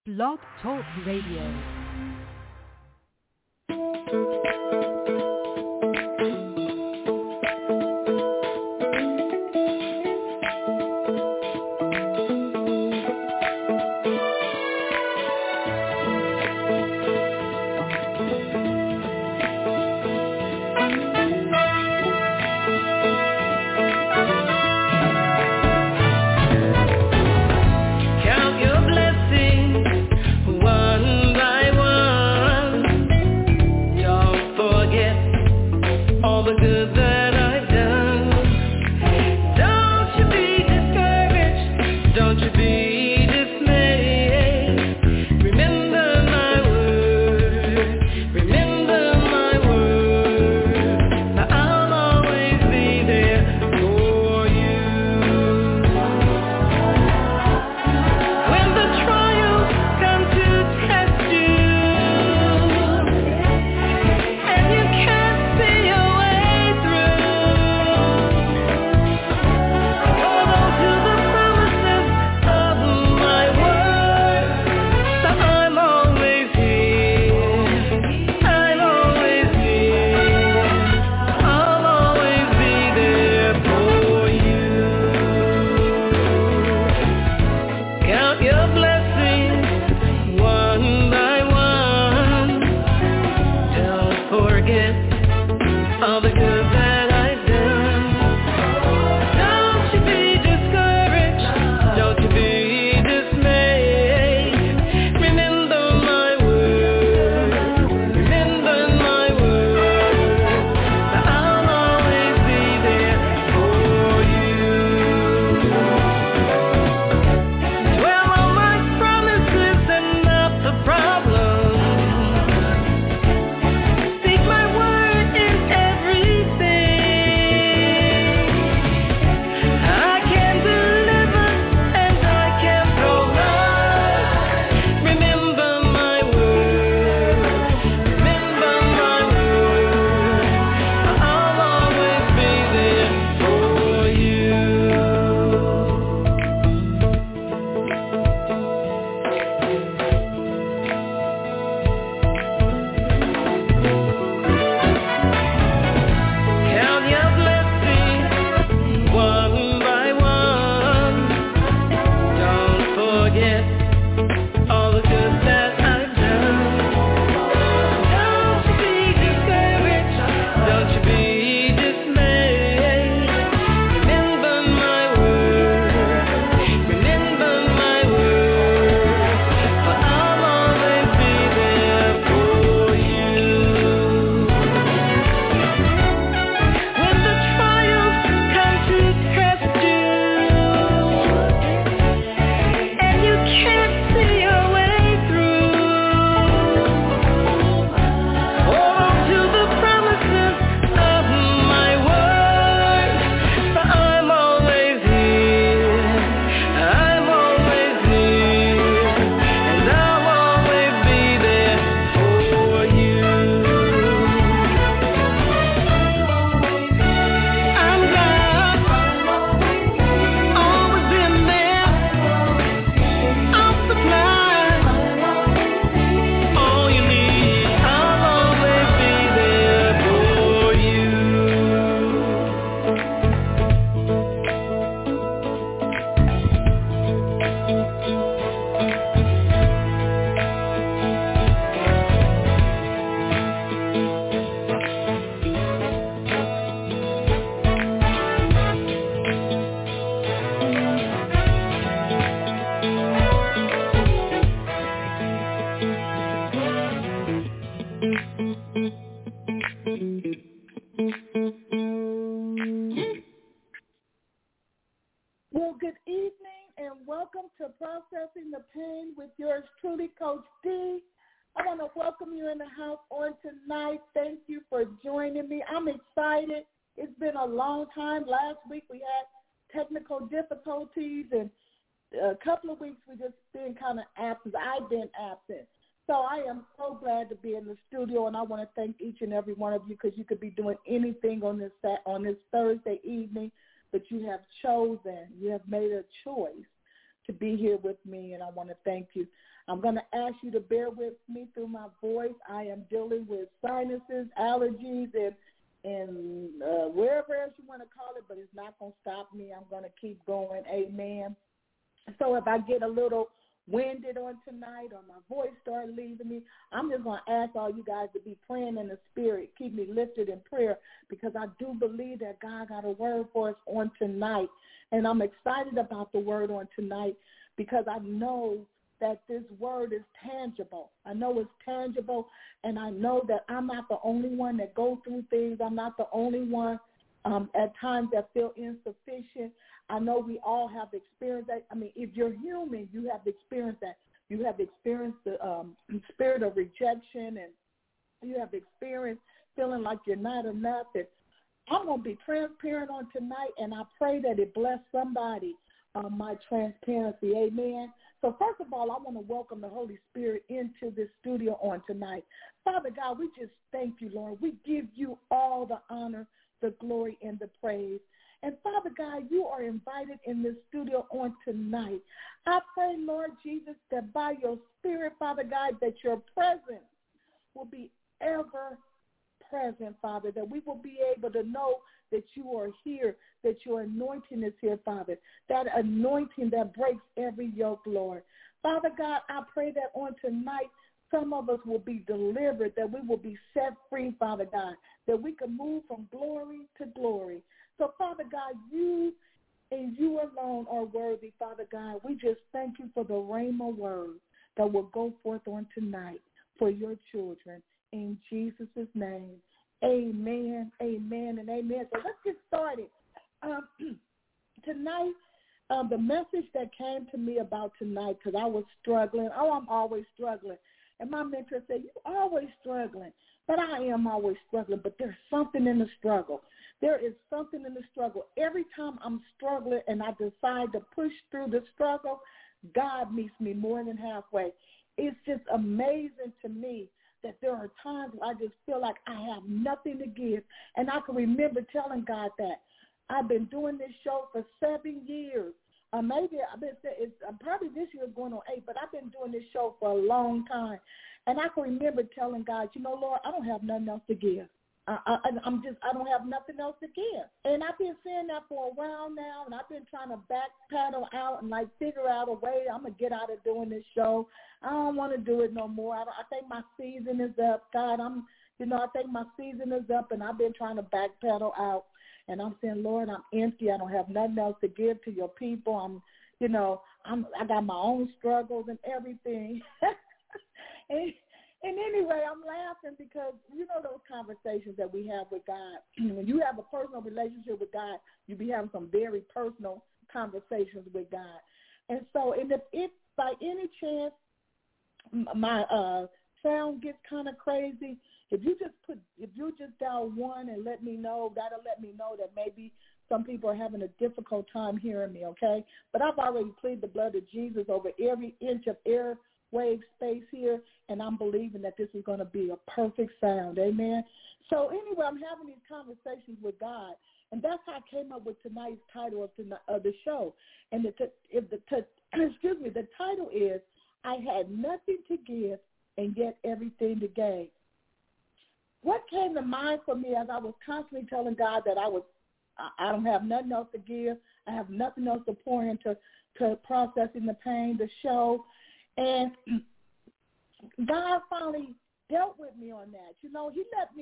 Blog Talk Radio. Difficulties, and a couple of weeks we just been kind of absent. I've been absent. So I am so glad to be in the studio, and I want to thank each and every one of you because you could be doing anything on this Thursday evening, but you have chosen, you have made a choice to be here with me, and I want to thank you. I'm going to ask you to bear with me through my voice. I am dealing with sinuses, allergies, and wherever else you want to call it, but it's not going to stop me. I'm going to keep going. Amen. So if I get a little winded on tonight or my voice starts leaving me, I'm just going to ask all you guys to be praying in the spirit. Keep me lifted in prayer, because I do believe that God got a word for us on tonight. And I'm excited about the word on tonight because I know that this word is tangible. I know it's tangible, and I know that I'm not the only one that goes through things. I'm not the only one at times that feel insufficient. I know we all have experienced that. I mean, if you're human, you have experienced that. You have experienced the spirit of rejection, and you have experienced feeling like you're not enough. And I'm going to be transparent on tonight, and I pray that it bless somebody, my transparency. Amen. So first of all, I want to welcome the Holy Spirit into this studio on tonight. Father God, we just thank you, Lord. We give you all the honor, the glory, and the praise. And Father God, you are invited in this studio on tonight. I pray, Lord Jesus, that by your Spirit, Father God, that your presence will be ever present, Father, that we will be able to know that you are here, that your anointing is here, Father, that anointing that breaks every yoke, Lord. Father God, I pray that on tonight some of us will be delivered, that we will be set free, Father God, that we can move from glory to glory. So, Father God, you and you alone are worthy, Father God. We just thank you for the rhema word that will go forth on tonight for your children. In Jesus' name, amen, amen, and amen. So let's get started. Tonight, the message that came to me about tonight, because I was struggling. I'm always struggling. And my mentor said, you're always struggling. But I am always struggling. But there's something in the struggle. There is something in the struggle. Every time I'm struggling and I decide to push through the struggle, God meets me more than halfway. It's just amazing to me that there are times where I just feel like I have nothing to give. And I can remember telling God that. I've been doing this show for 7 years. Probably this year is going on 8, but I've been doing this show for a long time. And I can remember telling God, Lord, I don't have nothing else to give. I don't have nothing else to give. And I've been saying that for a while now, and I've been trying to backpedal out and figure out a way I'm going to get out of doing this show. I don't want to do it no more. I think my season is up. God, I think my season is up, and I've been trying to backpedal out. And I'm saying, Lord, I'm empty. I don't have nothing else to give to your people. I got my own struggles and everything. and anyway, I'm laughing because, those conversations that we have with God. When you have a personal relationship with God, you be having some very personal conversations with God. And so, if by any chance my sound gets kind of crazy, if you just dial 1 and let me know, that'll let me know that maybe some people are having a difficult time hearing me, okay? But I've already pleaded the blood of Jesus over every inch of airwave space here, and I'm believing that this is going to be a perfect sound, amen? So anyway, I'm having these conversations with God, and that's how I came up with tonight's title of the show. And the title is, I had nothing to give and yet everything to gain. What came to mind for me as I was constantly telling God that I don't have nothing else to give, I have nothing else to pour into processing the pain, the show, and God finally dealt with me on that. He'll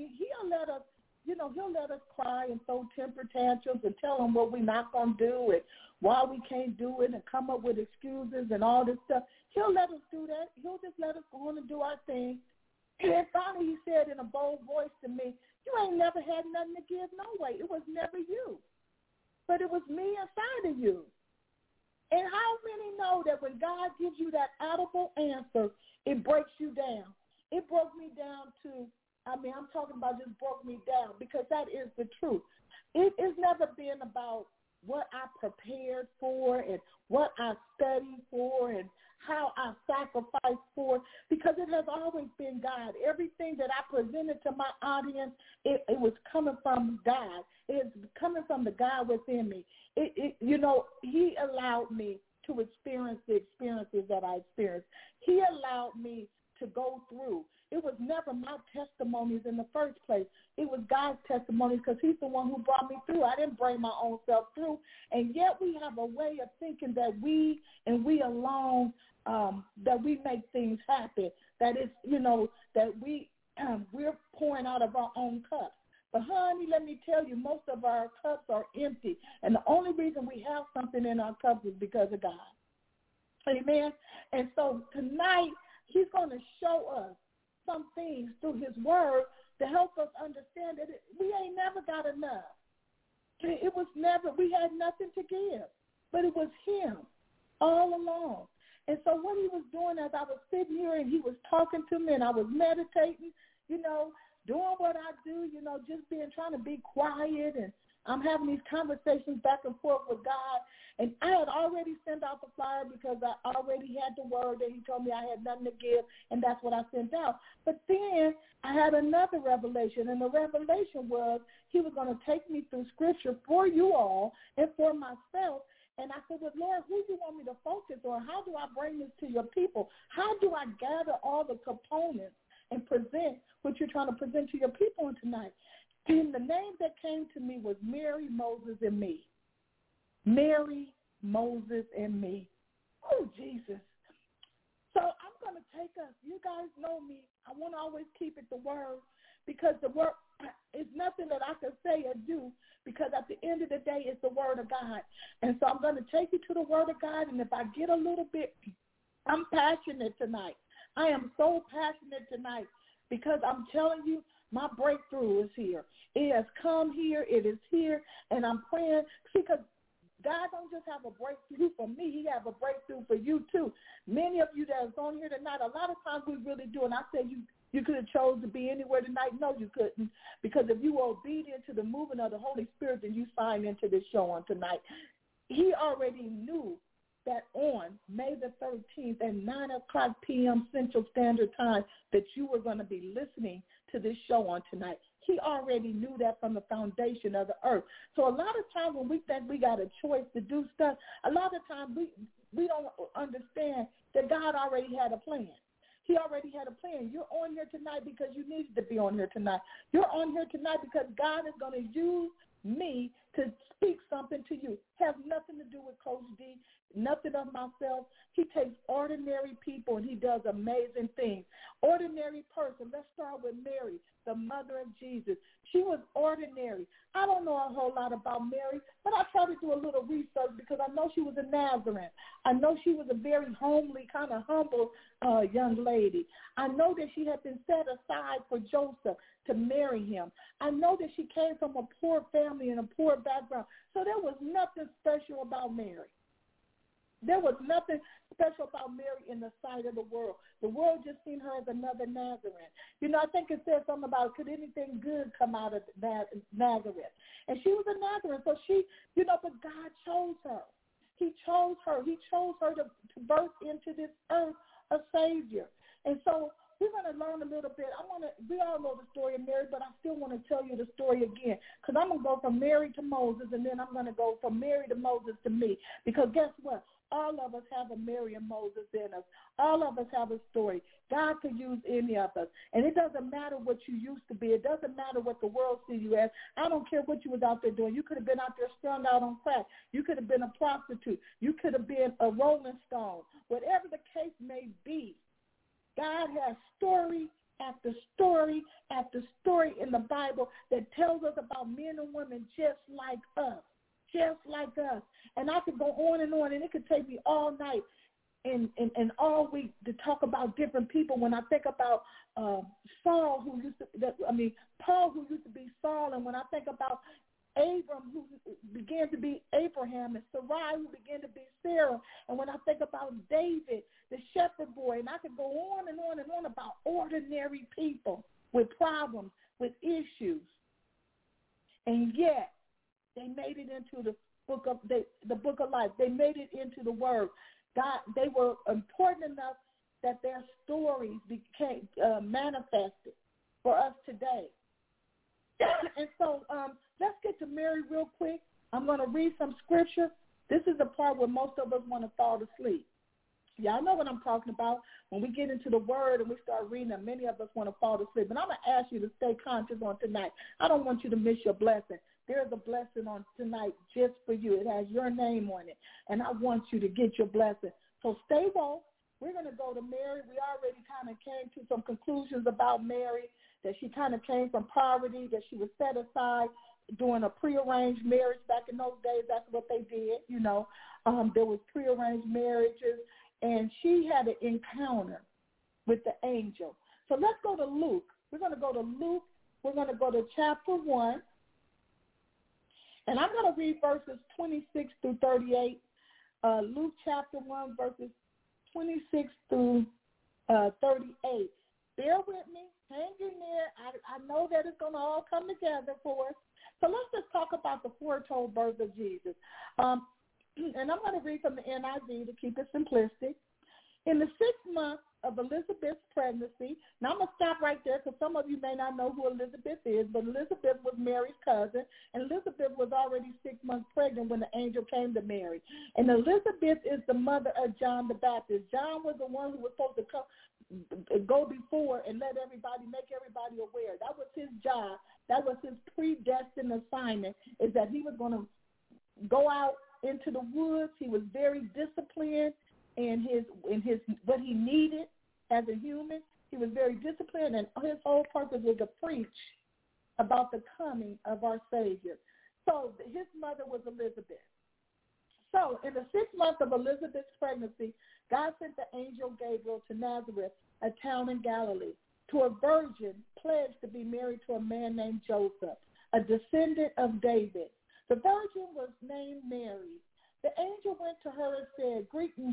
let us cry and throw temper tantrums and tell him what we're not going to do and why we can't do it and come up with excuses and all this stuff. He'll let us do that. He'll just let us go on and do our thing. And then finally he said in a bold voice to me, you ain't never had nothing to give no way. It was never you. But it was me inside of you. And how many know that when God gives you that audible answer, it breaks you down? It broke me down I'm talking about just broke me down, because that is the truth. It's never been about what I prepared for and what I studied for and how I sacrificed for, because it has always been God. Everything that I presented to my audience, it was coming from God. It's coming from the God within me. He allowed me to experience the experiences that I experienced. He he allowed me to go through. It was never my testimonies in the first place. It was God's testimonies because he's the one who brought me through. I didn't bring my own self through. And yet we have a way of thinking that we and we alone, that we make things happen, that it's, that we're pouring out of our own cups. But, honey, let me tell you, most of our cups are empty. And the only reason we have something in our cups is because of God. Amen? And so tonight, he's going to show us some things through his word to help us understand that we ain't never got enough. It was never, we had nothing to give, but it was him all along. And so what he was doing as I was sitting here and he was talking to me and I was meditating, doing what I do, just trying to be quiet, and I'm having these conversations back and forth with God. And I had already sent out the flyer because I already had the word that he told me I had nothing to give, and that's what I sent out. But then I had another revelation, and the revelation was he was going to take me through scripture for you all and for myself. And I said, well, Lord, who do you want me to focus on? How do I bring this to your people? How do I gather all the components and present what you're trying to present to your people on tonight? And the name that came to me was Mary, Moses, and me. Mary, Moses, and me. Oh, Jesus. So I'm going to take us. You guys know me. I want to always keep it the word, because the word is nothing that I can say or do, because at the end of the day, it's the word of God. And so I'm going to take you to the word of God, and if I get a little bit, I'm passionate tonight. I am so passionate tonight because I'm telling you, my breakthrough is here. It has come here. It is here. And I'm praying, because God don't just have a breakthrough for me. He have a breakthrough for you too. Many of you that is on here tonight, a lot of times we really do. And I say you could have chose to be anywhere tonight. No, you couldn't. Because if you were obedient to the movement of the Holy Spirit, then you signed into this show on tonight. He already knew that on May the 13th at 9 o'clock p.m. Central Standard Time that you were going to be listening to this show on tonight. He already knew that from the foundation of the earth. So a lot of times when we think we got a choice to do stuff, a lot of times we don't understand that God already had a plan. He already had a plan. You're on here tonight because you needed to be on here tonight. You're on here tonight because God is going to use me to speak something to you. Has nothing to do with Coach D, nothing of myself. He takes ordinary people and he does amazing things. Ordinary person. Let's start with Mary, the mother of Jesus. She was ordinary. I don't know a whole lot about Mary, but I tried to do a little research because I know she was a Nazarene. I know she was a very homely, kind of humble young lady. I know that she had been set aside for Joseph to marry him. I know that she came from a poor family and a poor background. So there was nothing special about Mary. There was nothing special about Mary in the sight of the world. The world just seen her as another Nazarene. I think it said something about, could anything good come out of Nazareth? And she was a Nazarene. So she, but God chose her. He chose her. He chose her to birth into this earth a Savior. And so we're going to learn a little bit. We all know the story of Mary, but I still want to tell you the story again, because I'm going to go from Mary to Moses, and then I'm going to go from Mary to Moses to me. Because guess what? All of us have a Mary and Moses in us. All of us have a story. God could use any of us. And it doesn't matter what you used to be. It doesn't matter what the world sees you as. I don't care what you was out there doing. You could have been out there strung out on crack. You could have been a prostitute. You could have been a Rolling Stone. Whatever the case may be, God has story after story after story in the Bible that tells us about men and women just like us. Just like us. And I could go on, and it could take me all night and all week to talk about different people. When I think about Paul, who used to be Saul, and when I think about Abram, who began to be Abraham, and Sarai, who began to be Sarah, and when I think about David, the shepherd boy, and I could go on and on and on about ordinary people with problems, with issues, and yet they made it into the book of life. They made it into the Word. God, they were important enough that their stories became manifested for us today. And so let's get to Mary real quick. I'm going to read some scripture. This is the part where most of us want to fall asleep. Y'all know what I'm talking about. When we get into the Word and we start reading it, many of us want to fall asleep. And I'm going to ask you to stay conscious on tonight. I don't want you to miss your blessing. There's a blessing on tonight just for you. It has your name on it, and I want you to get your blessing. So stay woke. We're going to go to Mary. We already kind of came to some conclusions about Mary, that she kind of came from poverty, that she was set aside doing a prearranged marriage. Back in those days, that's what they did, you know. There was prearranged marriages. And she had an encounter with the angel. So let's go to Luke. We're going to go to Luke. We're going to go to chapter 1. And I'm going to read verses 26 through 38. Luke chapter 1, verses 26 through 38. Bear with me. Hang in there. I know that it's going to all come together for us. So let's just talk about the foretold birth of Jesus. And I'm going to read from the NIV to keep it simplistic. In the 6th month of Elizabeth's pregnancy, now I'm going to stop right there because some of you may not know who Elizabeth is, but Elizabeth was Mary's cousin, and Elizabeth was already 6 months pregnant when the angel came to Mary. And Elizabeth is the mother of John the Baptist. John was the one who was supposed to go before and make everybody aware. That was his job. That was his predestined assignment, is that he was going to go out into the woods. He was very disciplined in his what he needed as a human. He was very disciplined, and his whole purpose was to preach about the coming of our Savior. So his mother was Elizabeth. So in the 6th month of Elizabeth's pregnancy, God sent the angel Gabriel to Nazareth, a town in Galilee, to a virgin pledged to be married to a man named Joseph, a descendant of David. The virgin was named Mary. The angel went to her and said, Greetings,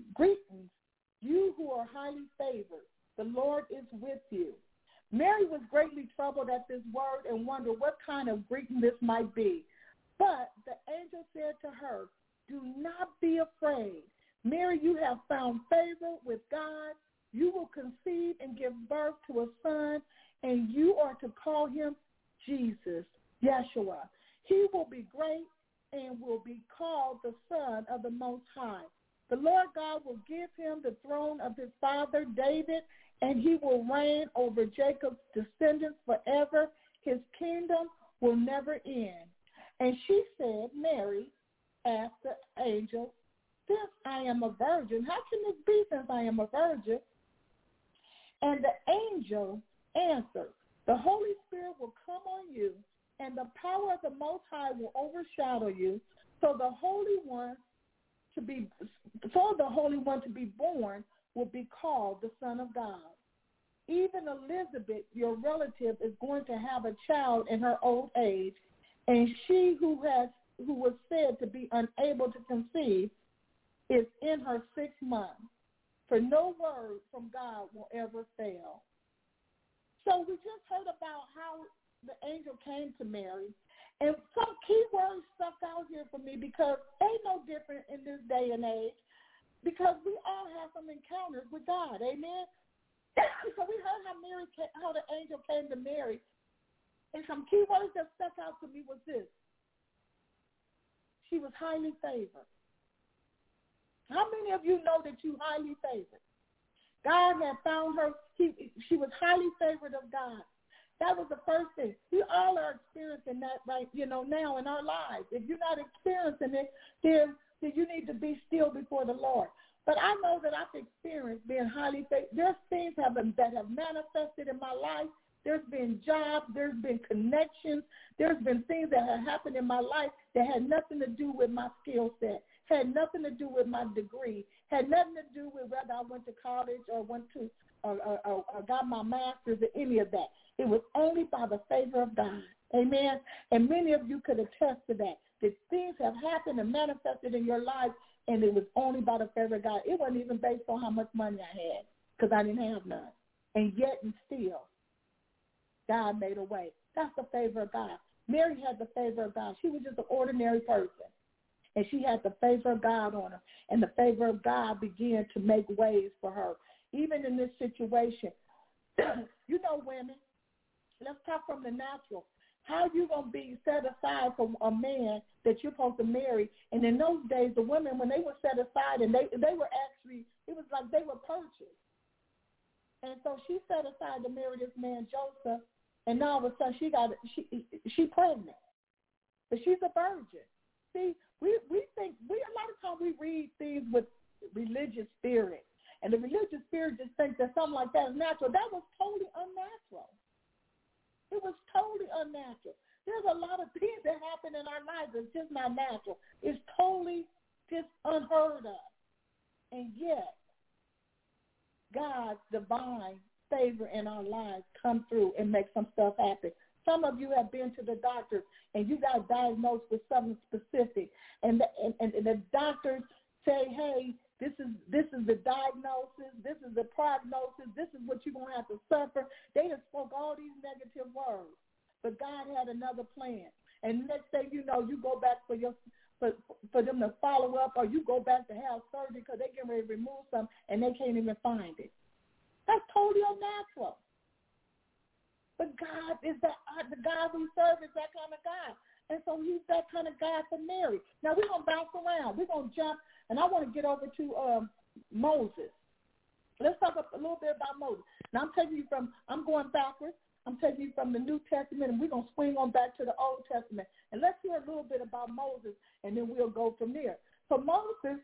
you who are highly favored. The Lord is with you. Mary was greatly troubled at this word and wondered what kind of greeting this might be. But the angel said to her, Do not be afraid. Mary, you have found favor with God. You will conceive and give birth to a son, and you are to call him Jesus, Yeshua. He will be great and will be called the Son of the Most High. The Lord God will give him the throne of his father David, and he will reign over Jacob's descendants forever. His kingdom will never end. And she said, Mary asked the angel, Since I am a virgin, how can this be since I am a virgin? And the angel answered, The Holy Spirit will come on you, and the power of the Most High will overshadow you, so the Holy One to be born will be called the Son of God. Even Elizabeth, your relative, is going to have a child in her old age, and she who was said to be unable to conceive is in her 6th month. For no word from God will ever fail. So we just heard about how the angel came to Mary. And some key words stuck out here for me because ain't no different in this day and age because we all have some encounters with God. Amen? So we heard how the angel came to Mary. And some key words that stuck out to me was this. She was highly favored. How many of you know that you highly favored? God had found her. She was highly favored of God. That was the first thing. We all are experiencing that right, now in our lives. If you're not experiencing it, then you need to be still before the Lord. But I know that I've experienced being highly favored. There's things that have manifested in my life. There's been jobs. There's been connections. There's been things that have happened in my life that had nothing to do with my skill set, had nothing to do with my degree, had nothing to do with whether I went to college or got my master's or any of that. It was only by the favor of God. Amen. And many of you could attest to that things have happened and manifested in your life, and it was only by the favor of God. It wasn't even based on how much money I had because I didn't have none. And yet and still, God made a way. That's the favor of God. Mary had the favor of God. She was just an ordinary person, and she had the favor of God on her, and the favor of God began to make ways for her. Even in this situation, women, let's talk from the natural. How you going to be set aside from a man that you're supposed to marry? And in those days, the women, when they were set aside, and they were actually It was like they were purchased. And so she set aside to marry this man, Joseph, and now all of a sudden she pregnant. But she's a virgin. See, we think, a lot of times we read things with religious spirit, and the religious spirit just thinks that something like that is natural. That was totally unnatural. It was totally unnatural. There's a lot of things that happen in our lives that's just not natural. It's totally just unheard of. And yet, God's divine favor in our lives come through and make some stuff happen. Some of you have been to the doctor and you got diagnosed with something specific, and the doctors say, hey, this is the diagnosis, this is the prognosis, this is what you're going to have to suffer. They just spoke all these negative words, but God had another plan. And next thing you know, you go back for them to follow up, or you go back to have surgery because they get ready to remove something and they can't even find it. That's totally unnatural. But God is the God we serve is that kind of God. And so he's that kind of God for Mary. Now we're going to bounce around. We're going to jump, and I want to get over to Moses. Let's talk a little bit about Moses. Now I'm going backwards. I'm taking you from the New Testament, and we're going to swing on back to the Old Testament. And let's hear a little bit about Moses, and then we'll go from there. So Moses,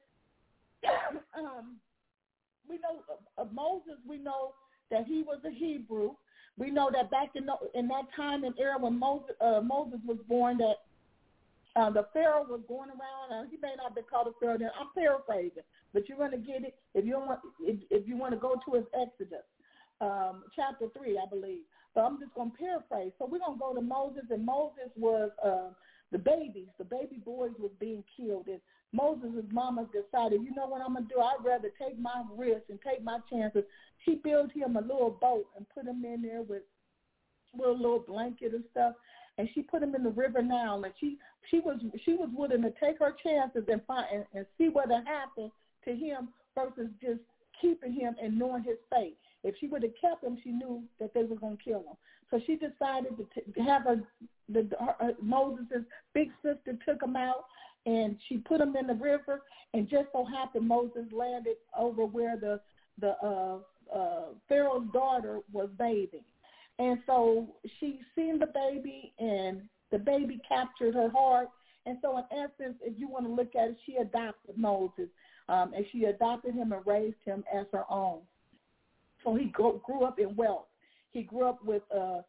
we know that he was a Hebrew. We know that back in that time and era when Moses was born, that the Pharaoh was going around. He may not be called a Pharaoh. I'm paraphrasing, but you're going to get it if you want to go to his Exodus, chapter 3, I believe. But I'm just going to paraphrase. So we're going to go to Moses, and Moses was the baby boys was being killed. And Moses' mama decided, you know what I'm going to do? I'd rather take my risk and take my chances. She built him a little boat and put him in there with a little blanket and stuff. And she put him in the river Nile. And she was willing to take her chances and see what would happen to him versus just keeping him and knowing his fate. If she would have kept him, she knew that they were going to kill him. So she decided to have Moses' big sister took him out, and she put him in the river, and just so happened Moses landed over where the Pharaoh's daughter was bathing. And so she seen the baby, and the baby captured her heart. And so in essence, if you want to look at it, she adopted Moses, and she adopted him and raised him as her own. So he grew up in wealth. He grew up with, a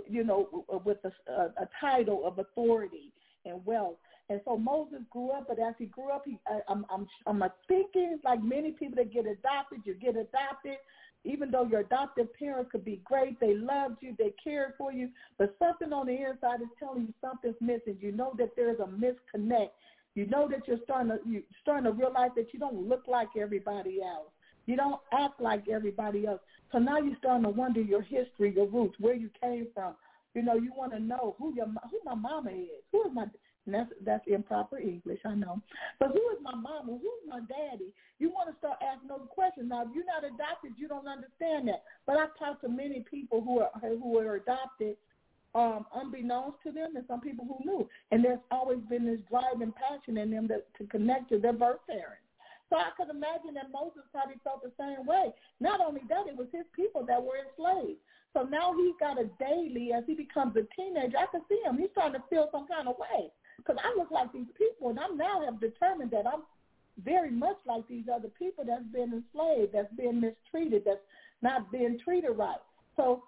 title of authority and wealth. And so Moses grew up, but as he grew up, I'm thinking like many people that get adopted, you get adopted, even though your adoptive parents could be great, they loved you, they cared for you, but something on the inside is telling you something's missing. You know that there's a misconnect. You know that you're starting to realize that you don't look like everybody else. You don't act like everybody else. So now you're starting to wonder your history, your roots, where you came from. You know, you want to know who my mama is. Who is my that's improper English, I know. But who is my mama? Who is my daddy? You want to start asking those questions. Now, if you're not adopted, you don't understand that. But I've talked to many people who are adopted, unbeknownst to them, and some people who knew. And there's always been this drive and passion in them to connect to their birth parents. So I could imagine that Moses probably felt the same way. Not only that, it was his people that were enslaved. So now he's got a daily, as he becomes a teenager, I can see him. He's trying to feel some kind of way. Because I look like these people, and I now have determined that I'm very much like these other people that's been enslaved, that's been mistreated, that's not being treated right. So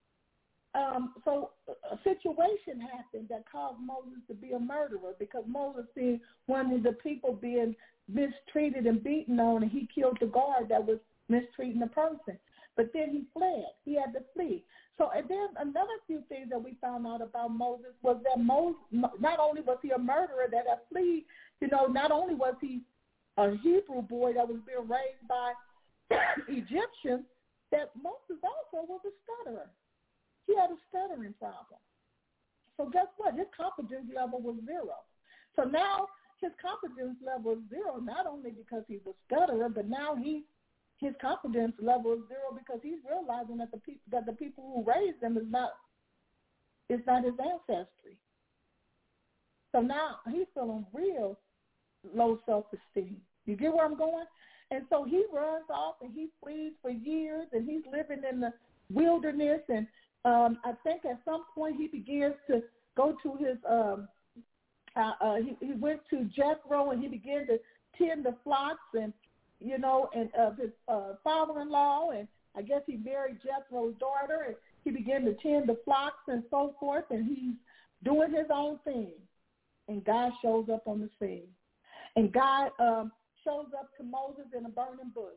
a situation happened that caused Moses to be a murderer because Moses seen one of the people being mistreated and beaten on, and he killed the guard that was mistreating the person. But then he fled. He had to flee. So, and then another few things that we found out about Moses was that Moses, not only was he a murderer that had fled, not only was he a Hebrew boy that was being raised by Egyptians, that Moses also was a stutterer. He had a stuttering problem. So guess what? His confidence level was 0. So now his confidence level is 0, not only because he's a stutterer, but now his confidence level is 0 because he's realizing that the people who raised him is not his ancestry. So now he's feeling real low self-esteem. You get where I'm going? And so he runs off and he flees for years, and he's living in the wilderness. And I think at some point he begins to go to his he went to Jethro, and he began to tend the flocks and of his father-in-law, and I guess he married Jethro's daughter, and he began to tend the flocks and so forth, and he's doing his own thing. And God shows up on the scene. And God shows up to Moses in a burning bush.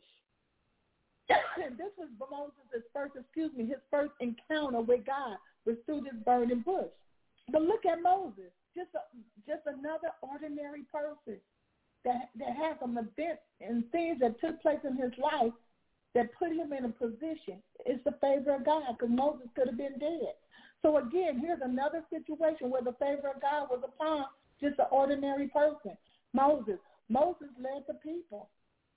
And this was Moses' his first encounter with God was through this burning bush. But look at Moses, just another ordinary person that had some events and things that took place in his life that put him in a position. It's the favor of God, because Moses could have been dead. So again, here's another situation where the favor of God was upon just an ordinary person. Moses led the people.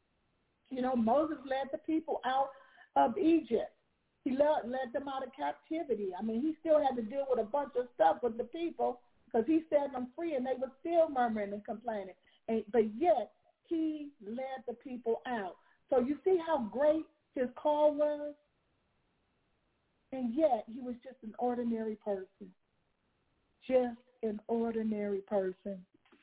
Moses led the people out of Egypt. He led them out of captivity. I mean, he still had to deal with a bunch of stuff with the people because he set them free, and they were still murmuring and complaining. But yet, he led the people out. So you see how great his call was? And yet, he was just an ordinary person. Just an ordinary person.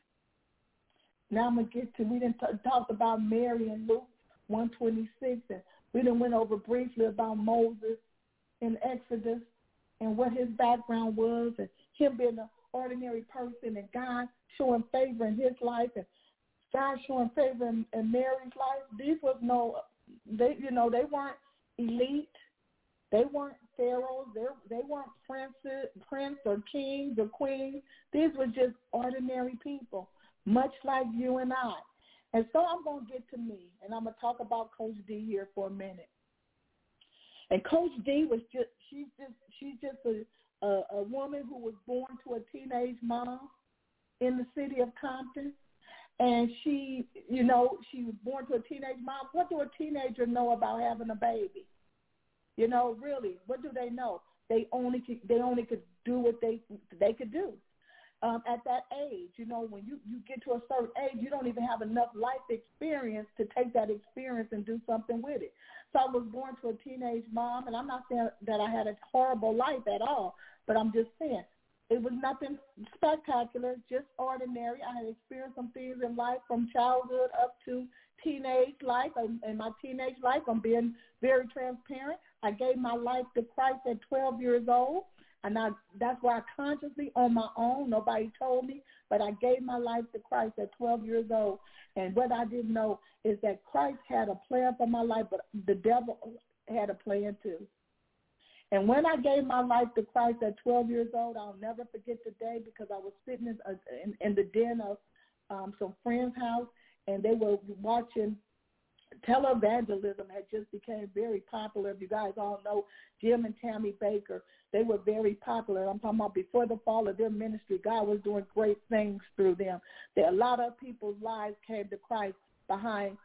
Now I'm going to get to, we didn't talk about Mary in Luke 126, and we done went over briefly about Moses in Exodus and what his background was, and him being an ordinary person, and God showing favor in his life, and God showing favor in Mary's life. These was they weren't elite. They weren't pharaohs. They weren't prince or kings or queens. These were just ordinary people, much like you and I. And so I'm going to get to me, and I'm going to talk about Coach D here for a minute. And Coach D was she's just a woman who was born to a teenage mom in the city of Compton. And she was born to a teenage mom. What do a teenager know about having a baby? Really, what do they know? They only could do what they could do. At that age, when you get to a certain age, you don't even have enough life experience to take that experience and do something with it. So I was born to a teenage mom, and I'm not saying that I had a horrible life at all, but I'm just saying it was nothing spectacular, just ordinary. I had experienced some things in life from childhood up to teenage life. In my teenage life, I'm being very transparent. I gave my life to Christ at 12 years old. And that's why I consciously, on my own, nobody told me, but I gave my life to Christ at 12 years old. And what I didn't know is that Christ had a plan for my life, but the devil had a plan too. And when I gave my life to Christ at 12 years old, I'll never forget the day, because I was sitting in the den of some friend's house, and they were watching televangelism. Had just became very popular. If you guys all know Jim and Tammy Baker, they were very popular. I'm talking about before the fall of their ministry. God was doing great things through them. A lot of people's lives came to Christ behind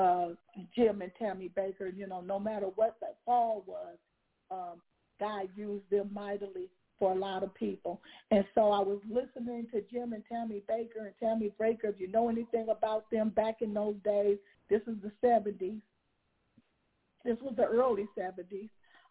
Jim and Tammy Baker. No matter what the fall was, God used them mightily for a lot of people. And so I was listening to Jim and Tammy Baker. And Tammy Baker, if you know anything about them back in those days, this is the 70s. This was the early 70s.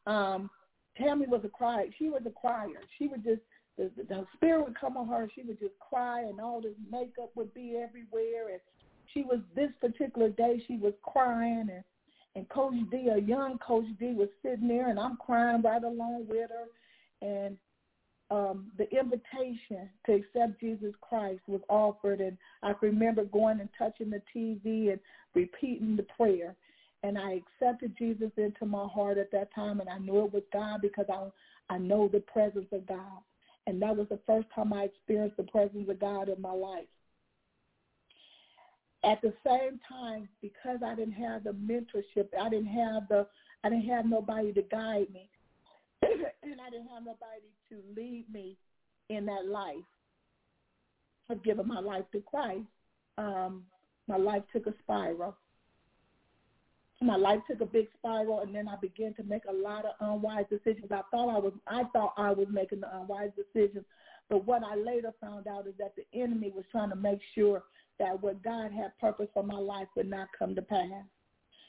Tammy was a crier. She was a crier. She would just, the spirit would come on her. She would just cry, and all this makeup would be everywhere. And she was, this particular day, she was crying. And Coach D, a young Coach D, was sitting there, and I'm crying right along with her. And the invitation to accept Jesus Christ was offered, and I remember going and touching the TV and repeating the prayer. And I accepted Jesus into my heart at that time, and I knew it was God because I know the presence of God. And that was the first time I experienced the presence of God in my life. At the same time, because I didn't have the mentorship, I didn't have nobody to guide me, and I didn't have nobody to lead me in that life of giving my life to Christ. My life took a spiral. My life took a big spiral, and then I began to make a lot of unwise decisions. I thought I was making the unwise decisions, but what I later found out is that the enemy was trying to make sure that what God had purpose for my life would not come to pass.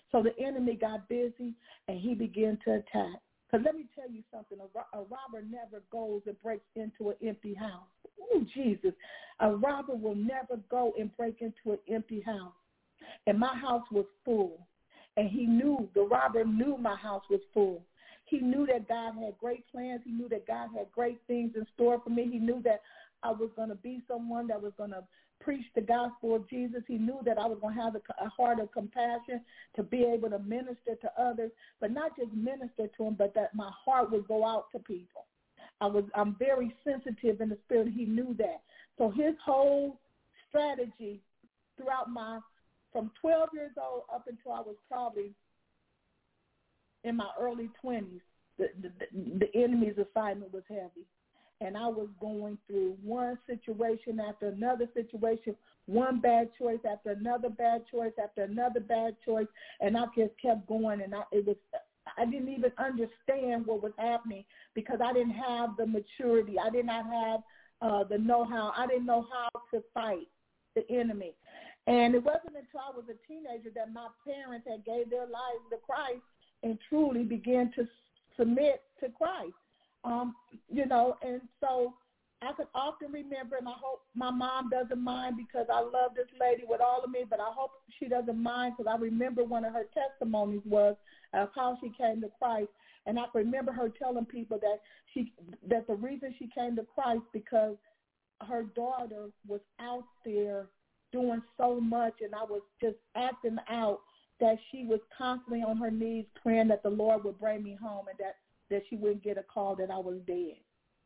So the enemy got busy, and he began to attack. Because let me tell you something, a robber never goes and breaks into an empty house. Oh, Jesus. A robber will never go and break into an empty house. And my house was full. And the robber knew my house was full. He knew that God had great plans. He knew that God had great things in store for me. He knew that I was going to be someone that was going to preach the gospel of Jesus. He knew that I was going to have a heart of compassion to be able to minister to others, but not just minister to them, but that my heart would go out to people. I'm very sensitive in the spirit. He knew that. So his whole strategy throughout from 12 years old up until I was probably in my early 20s, the enemy's assignment was heavy. And I was going through one situation after another situation, one bad choice after another bad choice after another bad choice, and I just kept going. And I didn't even understand what was happening because I didn't have the maturity. I did not have the know-how. I didn't know how to fight the enemy. And it wasn't until I was a teenager that my parents had gave their lives to Christ and truly began to submit to Christ. And so I could often remember, and I hope my mom doesn't mind because I love this lady with all of me, but I hope she doesn't mind because I remember one of her testimonies was of how she came to Christ. And I remember her telling people that the reason she came to Christ because her daughter was out there doing so much, and I was just acting out that she was constantly on her knees praying that the Lord would bring me home and that she wouldn't get a call that I was dead.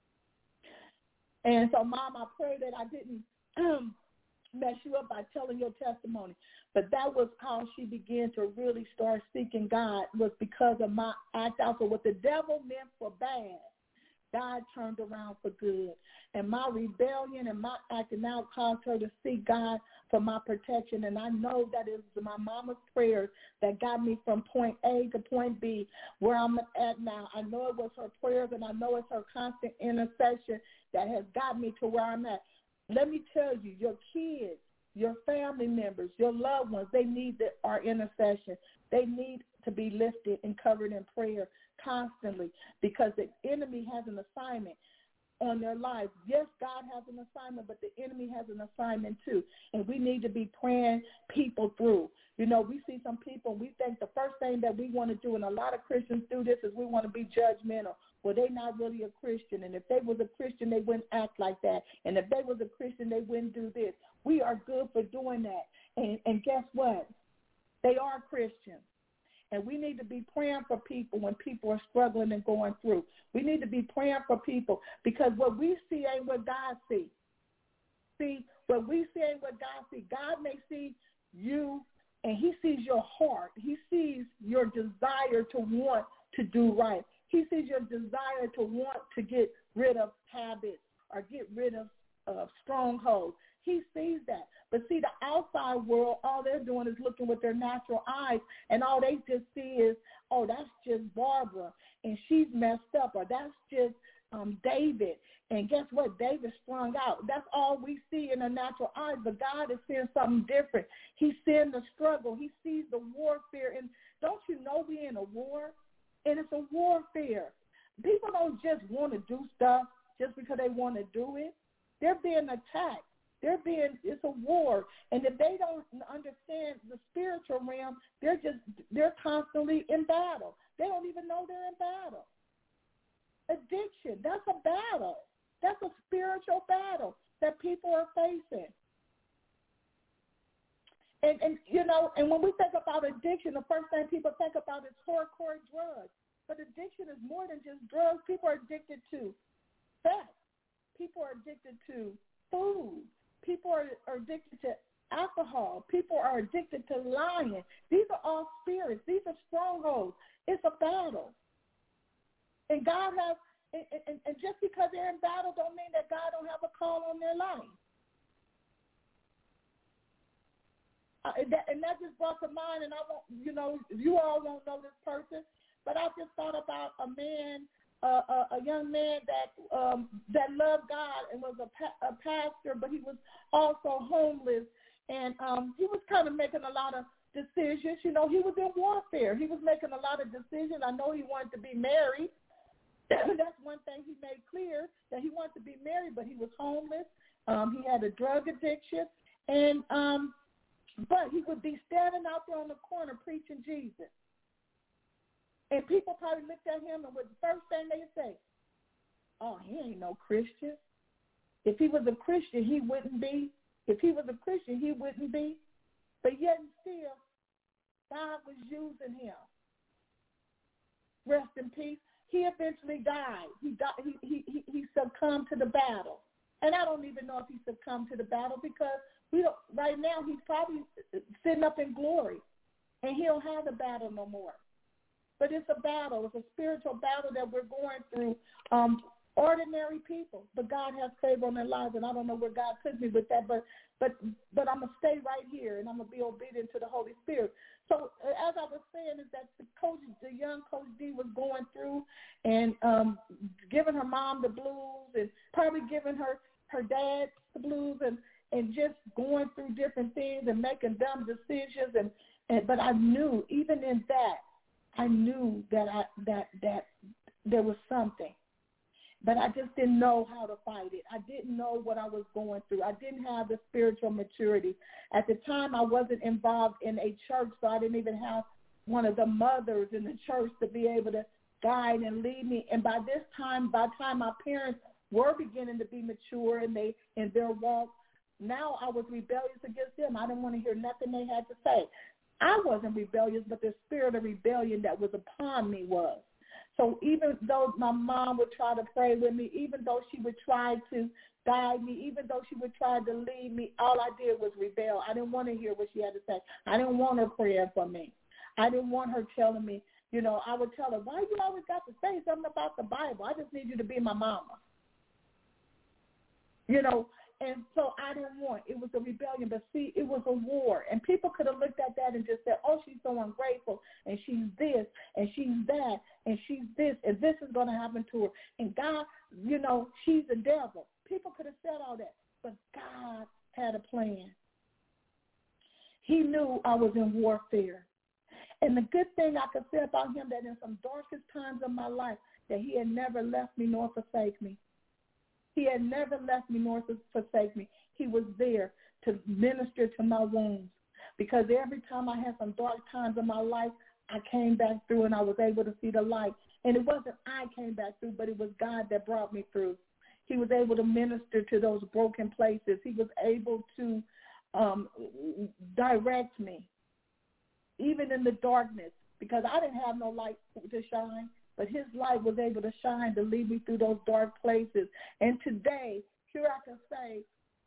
And so, Mom, I pray that I didn't mess you up by telling your testimony. But that was how she began to really start seeking God, was because of my act out. So what the devil meant for bad, God turned around for good. And my rebellion and my acting out caused her to seek God for my protection. And I know that it was my mama's prayers that got me from point A to point B where I'm at now. I know it was her prayers, and I know it's her constant intercession that has got me to where I'm at. Let me tell you, your kids, your family members, your loved ones, they need our intercession. They need to be lifted and covered in prayer constantly because the enemy has an assignment on their lives. Yes, God has an assignment, but the enemy has an assignment too. And we need to be praying people through. You know, we see some people, we think the first thing that we want to do, and a lot of Christians do this, is we want to be judgmental. Well, they're not really a Christian. And if they was a Christian, they wouldn't act like that. And if they was a Christian, they wouldn't do this. We are good for doing that. And guess what? They are Christians. And we need to be praying for people when people are struggling and going through. We need to be praying for people because what we see ain't what God sees. See, what we see ain't what God sees. God may see you, and he sees your heart. He sees your desire to want to do right. He sees your desire to want to get rid of habits or get rid of strongholds. He sees that. But see, the outside world, all they're doing is looking with their natural eyes, and all they just see is, oh, that's just Barbara, and she's messed up, or that's just David. And guess what? David's strung out. That's all we see in the natural eyes, but God is seeing something different. He's seeing the struggle. He sees the warfare. And don't you know we're in a war? And it's a warfare. People don't just want to do stuff just because they want to do it. They're being attacked. It's a war. And if they don't understand the spiritual realm, they're constantly in battle. They don't even know they're in battle. Addiction, that's a battle. That's a spiritual battle that people are facing. And you know, and when we think about addiction, the first thing people think about is hardcore drugs. But addiction is more than just drugs. People are addicted to sex. People are addicted to food. People are addicted to alcohol. People are addicted to lying. These are all spirits. These are strongholds. It's a battle. And God has, and just because they're in battle don't mean that God don't have a call on their life. And that just brought to mind, and I won't, you know, you all won't know this person, but I just thought about a man, a young man that loved God and was a pastor, but he was also homeless, and he was kind of making a lot of decisions. You know, he was in warfare. He was making a lot of decisions. I know he wanted to be married. That's one thing he made clear, that he wanted to be married, but he was homeless. He had a drug addiction, and but he would be standing out there on the corner preaching Jesus. And people probably looked at him, and the first thing they say, oh, he ain't no Christian. If he was a Christian, he wouldn't be. If he was a Christian, he wouldn't be. But yet and still, God was using him. Rest in peace. He eventually died. He succumbed to the battle. And I don't even know if he succumbed to the battle, because right now he's probably sitting up in glory, and he don't have the battle no more. But it's a battle. It's a spiritual battle that we're going through. Ordinary people, but God has favor on their lives, and I don't know where God took me with that, but I'm gonna stay right here, and I'm gonna be obedient to the Holy Spirit. So as I was saying, is that the young Coach D was going through and giving her mom the blues, and probably giving her dad the blues, and just going through different things and making dumb decisions, but I knew, even in that, I knew that there was something. But I just didn't know how to fight it. I didn't know what I was going through. I didn't have the spiritual maturity. At the time, I wasn't involved in a church, so I didn't even have one of the mothers in the church to be able to guide and lead me. And by the time my parents were beginning to be mature in their walk, now I was rebellious against them. I didn't want to hear nothing they had to say. I wasn't rebellious, but the spirit of rebellion that was upon me was. So even though my mom would try to pray with me, even though she would try to guide me, even though she would try to lead me, all I did was rebel. I didn't want to hear what she had to say. I didn't want her praying for me. I didn't want her telling me, I would tell her, why you always got to say something about the Bible? I just need you to be my mama. And so I didn't want. It was a rebellion, but see, it was a war. And people could have looked at that and just said, oh, she's so ungrateful, and she's this, and she's that, and she's this, and this is going to happen to her. And God, she's the devil. People could have said all that, but God had a plan. He knew I was in warfare. And the good thing I could say about him, that in some darkest times of my life, that he had never left me nor forsake me. He had never left me nor forsake me. He was there to minister to my wounds, because every time I had some dark times in my life, I came back through and I was able to see the light. And it wasn't I came back through, but it was God that brought me through. He was able to minister to those broken places. He was able to direct me, even in the darkness, because I didn't have no light to shine. But his light was able to shine to lead me through those dark places. And today, here I can say,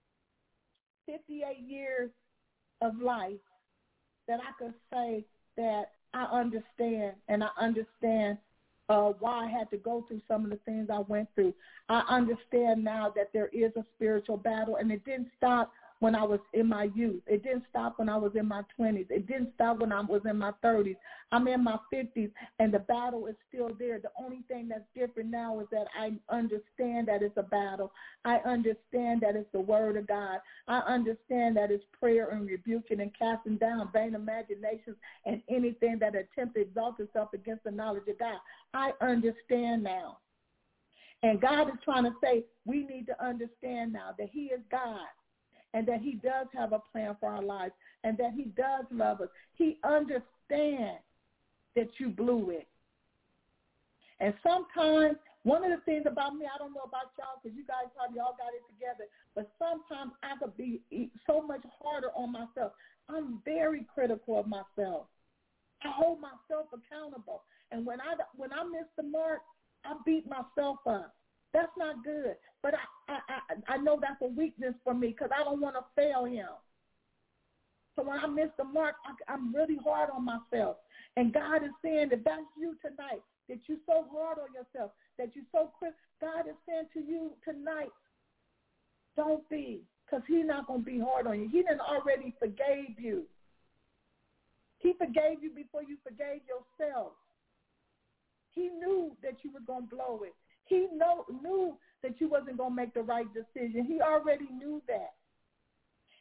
58 years of life, that I could say that I understand, and I understand why I had to go through some of the things I went through. I understand now that there is a spiritual battle, and it didn't stop when I was in my youth. It didn't stop when I was in my 20s. It didn't stop when I was in my 30s. I'm in my 50s, and the battle is still there. The only thing that's different now is that I understand that it's a battle. I understand that it's the word of God. I understand that it's prayer and rebuking and casting down vain imaginations and anything that attempts to exalt itself against the knowledge of God. I understand now. And God is trying to say we need to understand now that he is God, and that he does have a plan for our lives, and that he does love us. He understands that you blew it. And sometimes, one of the things about me, I don't know about y'all, because you guys probably all got it together, but sometimes I could be so much harder on myself. I'm very critical of myself. I hold myself accountable. And when I miss the mark, I beat myself up. That's not good. But I know that's a weakness for me, because I don't want to fail him. So when I miss the mark, I'm really hard on myself. And God is saying that that's you tonight, that you're so hard on yourself, that you're so quick. God is saying to you tonight, don't be, because he's not going to be hard on you. He done already forgave you. He forgave you before you forgave yourself. He knew that you were going to blow it. He knew that you wasn't going to make the right decision. He already knew that.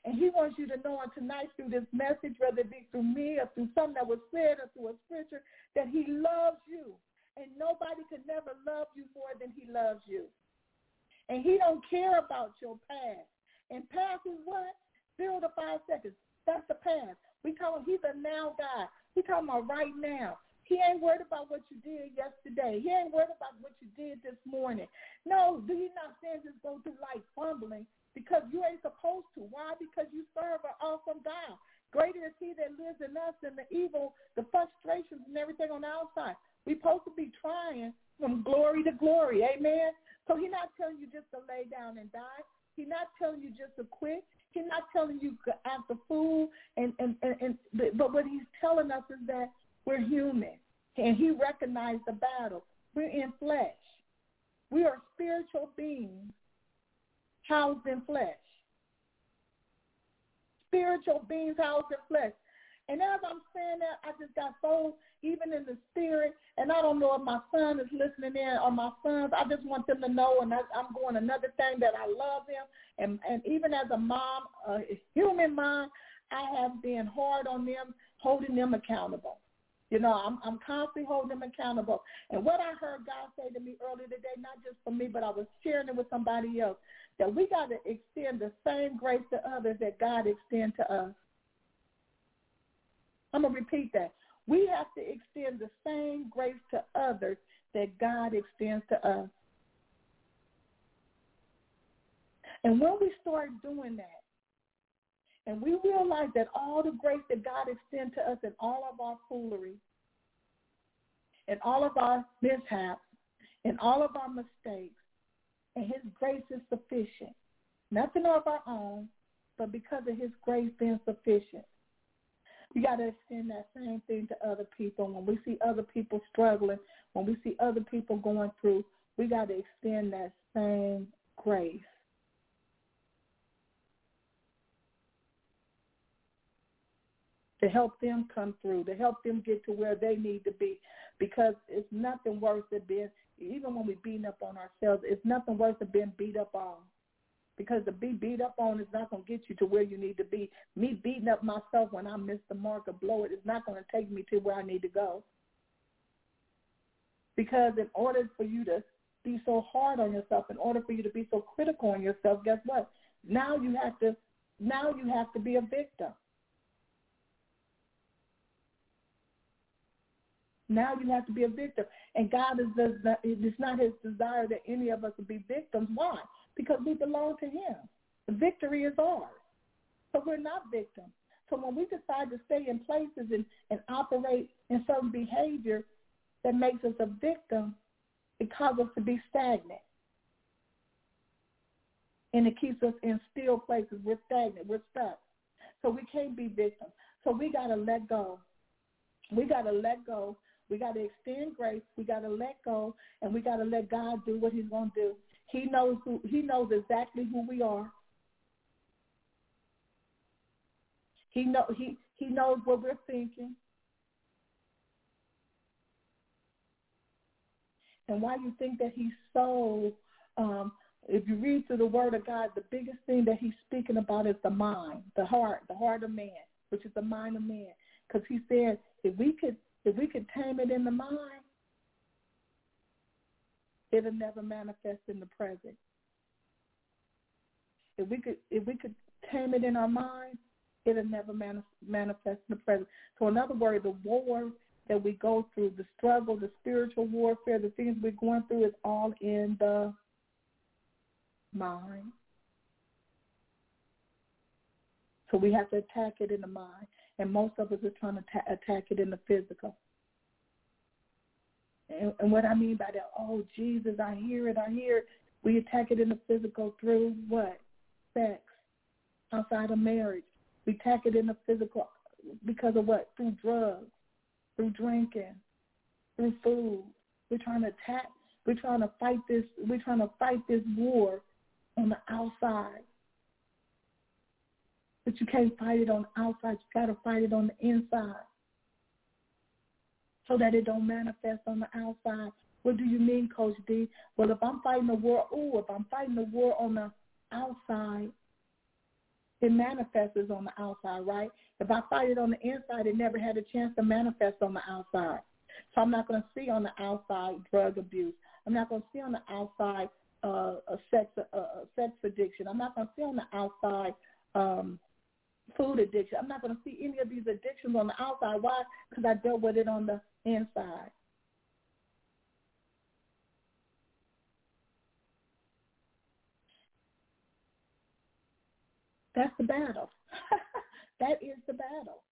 And he wants you to know on tonight through this message, whether it be through me or through something that was said or through a scripture, that he loves you. And nobody can never love you more than he loves you. And he don't care about your past. And past is what? 0 to 5 seconds. That's the past. We call him, he's a now God. He's talking about right now. He ain't worried about what you did yesterday. He ain't worried about what you did this morning. No, he's not saying just go through life fumbling because you ain't supposed to. Why? Because you serve an awesome God. Greater is he that lives in us than the evil, the frustrations and everything on the outside. We're supposed to be trying from glory to glory. Amen? So he's not telling you just to lay down and die. He's not telling you just to quit. He's not telling you to act a fool. But what he's telling us is that we're human, and he recognized the battle. We're in flesh. We are spiritual beings housed in flesh. Spiritual beings housed in flesh. And as I'm saying that, I just got so even in the spirit, and I don't know if my son is listening in or my sons. I just want them to know, and I'm going another thing that I love them. And even as a mom, a human mom, I have been hard on them, holding them accountable. You know, I'm constantly holding them accountable. And what I heard God say to me earlier today, not just for me, but I was sharing it with somebody else, that we got to extend the same grace to others that God extends to us. I'm going to repeat that. We have to extend the same grace to others that God extends to us. And when we start doing that, and we realize that all the grace that God extends to us in all of our foolery, and all of our mishaps, and all of our mistakes, and his grace is sufficient. Nothing of our own, but because of his grace being sufficient. We got to extend that same thing to other people. When we see other people struggling, when we see other people going through, we got to extend that same grace. To help them come through, to help them get to where they need to be. Because it's nothing worse than being, even when we're beating up on ourselves, it's nothing worse than being beat up on. Because to be beat up on is not going to get you to where you need to be. Me beating up myself when I miss the mark or blow it is not going to take me to where I need to go. Because in order for you to be so hard on yourself, in order for you to be so critical on yourself, guess what? Now you have to be a victim. Now you have to be a victim. And God it's not his desire that any of us would be victims. Why? Because we belong to him. The victory is ours. So we're not victims. So when we decide to stay in places and operate in certain behavior that makes us a victim, it causes us to be stagnant. And it keeps us in still places. We're stagnant. We're stuck. So we can't be victims. So we got to let go. We got to let go. We got to extend grace. We got to let go, and we got to let God do what he's going to do. He knows exactly who we are. He knows what we're thinking. And why you think that he's so, if you read through the word of God, the biggest thing that he's speaking about is the mind, the heart of man, which is the mind of man. Because he said if we could tame it in the mind, it'll never manifest in the present. If we could tame it in our mind, it'll never manifest in the present. So in other words, the war that we go through, the struggle, the spiritual warfare, the things we're going through is all in the mind. So we have to attack it in the mind. And most of us are trying to attack it in the physical. And what I mean by that, oh, Jesus, I hear it. We attack it in the physical through what? Sex, outside of marriage. We attack it in the physical because of what? Through drugs, through drinking, through food. We're trying to fight this war on the outside. But you can't fight it on the outside. You got to fight it on the inside so that it don't manifest on the outside. What do you mean, Coach D? Well, if I'm fighting the war on the outside, it manifests on the outside, right? If I fight it on the inside, it never had a chance to manifest on the outside. So I'm not going to see on the outside drug abuse. I'm not going to see on the outside sex addiction. I'm not going to see on the outside food addiction. I'm not going to see any of these addictions on the outside. Why? Because I dealt with it on the inside. That's the battle. That is the battle.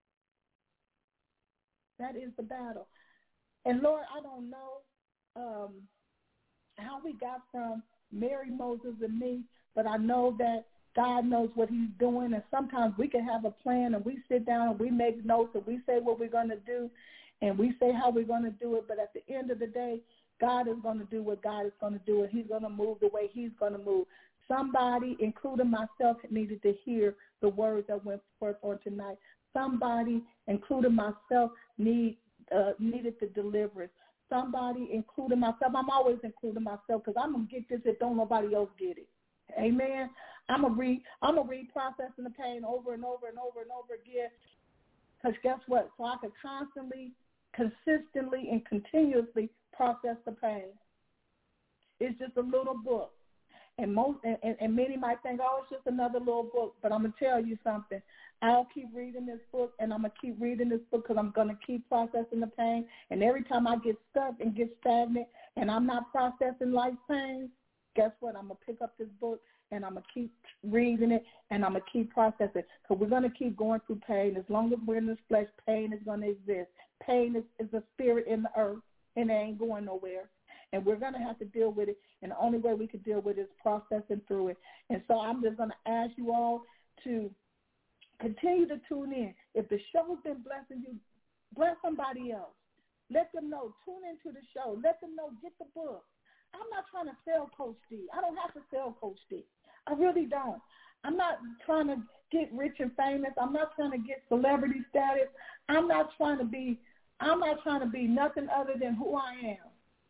That is the battle. And Lord, I don't know how we got from Mary, Moses, and me, but I know that God knows what he's doing, and sometimes we can have a plan, and we sit down and we make notes, and we say what we're going to do, and we say how we're going to do it, but at the end of the day, God is going to do what God is going to do, and he's going to move the way he's going to move. Somebody, including myself, needed to hear the words that went forth on tonight. Somebody, including myself, needed the deliverance. Somebody, including myself, I'm always including myself because I'm going to get this if don't nobody else get it. Amen. I'm going to read Processing the Pain over and over and over and over again because guess what? So I can constantly, consistently, and continuously process the pain. It's just a little book. And many might think, oh, it's just another little book. But I'm going to tell you something. I'll keep reading this book, and I'm going to keep reading this book because I'm going to keep processing the pain. And every time I get stuck and get stagnant and I'm not processing life pain, guess what? I'm going to pick up this book, and I'm going to keep reading it, and I'm going to keep processing. Because we're going to keep going through pain. As long as we're in this flesh, pain is going to exist. Pain is a spirit in the earth, and it ain't going nowhere. And we're going to have to deal with it, and the only way we can deal with it is processing through it. And so I'm just going to ask you all to continue to tune in. If the show's been blessing you, bless somebody else. Let them know. Tune into the show. Let them know. Get the book. I'm not trying to sell Coach D. I don't have to sell Coach D. I really don't. I'm not trying to get rich and famous. I'm not trying to get celebrity status. I'm not trying to be nothing other than who I am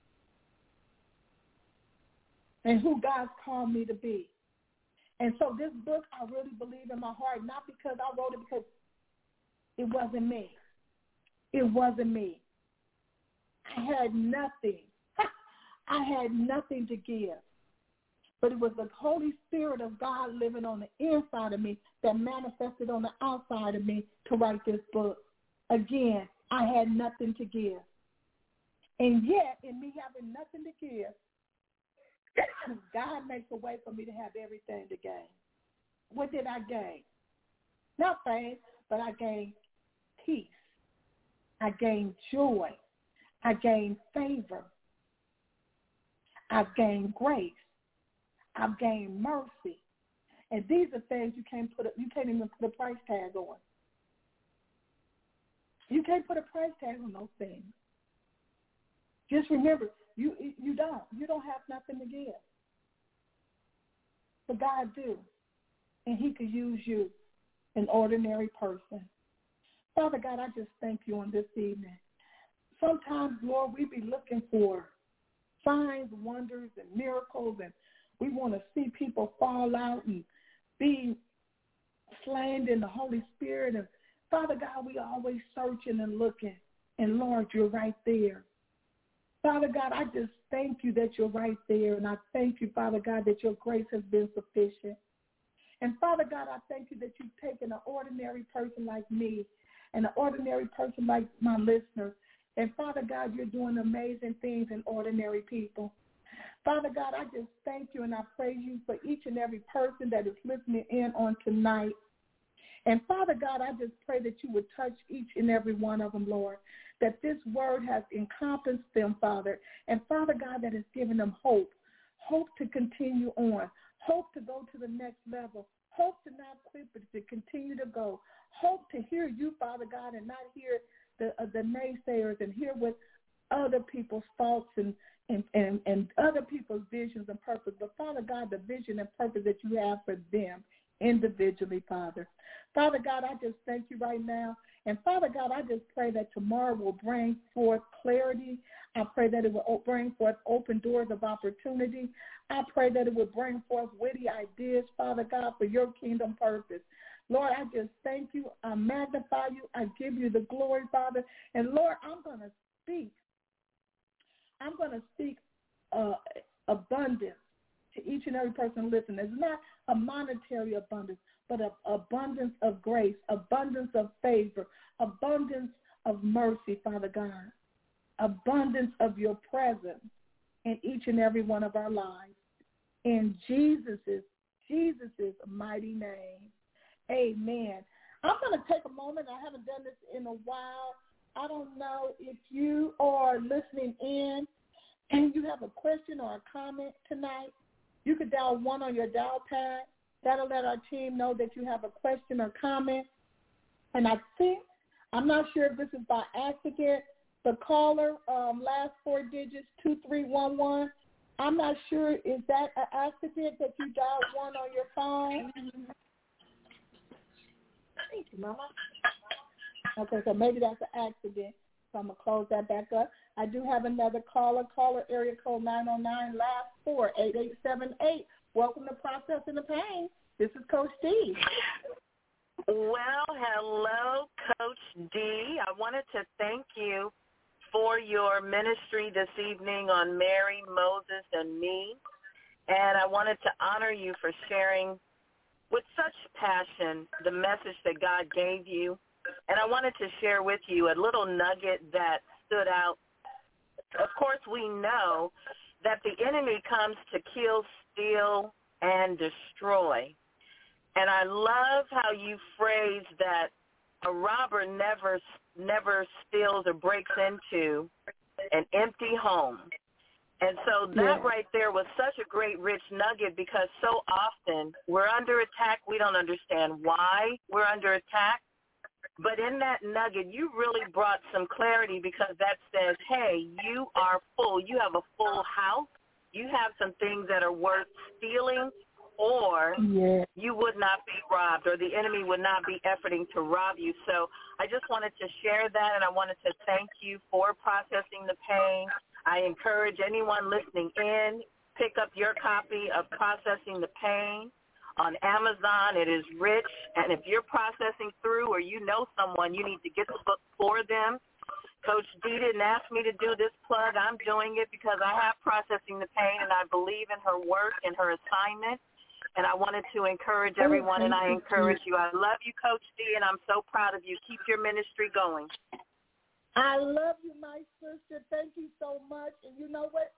and who God's called me to be. And so this book, I really believe in my heart, not because I wrote it because it wasn't me. It wasn't me. I had nothing. I had nothing to give. But it was the Holy Spirit of God living on the inside of me that manifested on the outside of me to write this book. Again, I had nothing to give. And yet, in me having nothing to give, God makes a way for me to have everything to gain. What did I gain? Not fame, but I gained peace. I gained joy. I gained favor. I've gained grace. I've gained mercy. And these are things you can't even put a price tag on. You can't put a price tag on those things. Just remember, you don't have nothing to give. But God do. And he could use you, an ordinary person. Father God, I just thank you on this evening. Sometimes, Lord, we be looking for signs, wonders, and miracles, and we want to see people fall out and be slain in the Holy Spirit. And Father God, we always searching and looking, and Lord, you're right there. Father God, I just thank you that you're right there, and I thank you, Father God, that your grace has been sufficient. And Father God, I thank you that you've taken an ordinary person like me and an ordinary person like my listeners. And Father God, you're doing amazing things in ordinary people. Father God, I just thank you and I praise you for each and every person that is listening in on tonight. And Father God, I just pray that you would touch each and every one of them, Lord, that this word has encompassed them, Father. And Father God, that has given them hope to continue on, hope to go to the next level, hope to not quit, but to continue to go, hope to hear you, Father God, and not hear the naysayers and hear what other people's thoughts and other people's visions and purpose. But Father God, the vision and purpose that you have for them individually, Father. Father God, I just thank you right now. And Father God, I just pray that tomorrow will bring forth clarity. I pray that it will bring forth open doors of opportunity. I pray that it will bring forth witty ideas, Father God, for your kingdom purpose. Lord, I just thank you. I magnify you. I give you the glory, Father. And, Lord, I'm going to speak. I'm going to speak abundance to each and every person listening. It's not a monetary abundance, but an abundance of grace, abundance of favor, abundance of mercy, Father God, abundance of your presence in each and every one of our lives. In Jesus' mighty name, amen. I'm going to take a moment. I haven't done this in a while. I don't know if you are listening in and you have a question or a comment tonight. You could dial 1 on your dial pad. That'll let our team know that you have a question or comment. And I'm not sure if this is by accident, the caller, last 4 digits, 2311. I'm not sure, is that an accident that you dialed 1 on your phone? Thank you, Mama. Okay, so maybe that's an accident. So I'm going to close that back up. I do have another caller area code 909, last 4, 8878. Welcome to Processing the Pain. This is Coach D. Well, hello, Coach D. I wanted to thank you for your ministry this evening on Mary, Moses, and me. And I wanted to honor you for sharing with such passion the message that God gave you. And I wanted to share with you a little nugget that stood out. Of course, we know that the enemy comes to kill, steal, and destroy. And I love how you phrase that a robber never steals or breaks into an empty home. And so that right there was such a great rich nugget, because so often we're under attack. We don't understand why we're under attack. But in that nugget, you really brought some clarity, because that says, hey, you are full. You have a full house. You have some things that are worth stealing, or you would not be robbed, or the enemy would not be efforting to rob you. So I just wanted to share that, and I wanted to thank you for processing the pain. I encourage anyone listening in, pick up your copy of Processing the Pain on Amazon. It is rich, and if you're processing through, or you know someone, you need to get the book for them. Coach D didn't ask me to do this plug. I'm doing it because I have Processing the Pain, and I believe in her work and her assignment. And I wanted to encourage everyone, and I encourage you. I love you, Coach D, and I'm so proud of you. Keep your ministry going. I love you, my sister. Thank you so much. And you know what?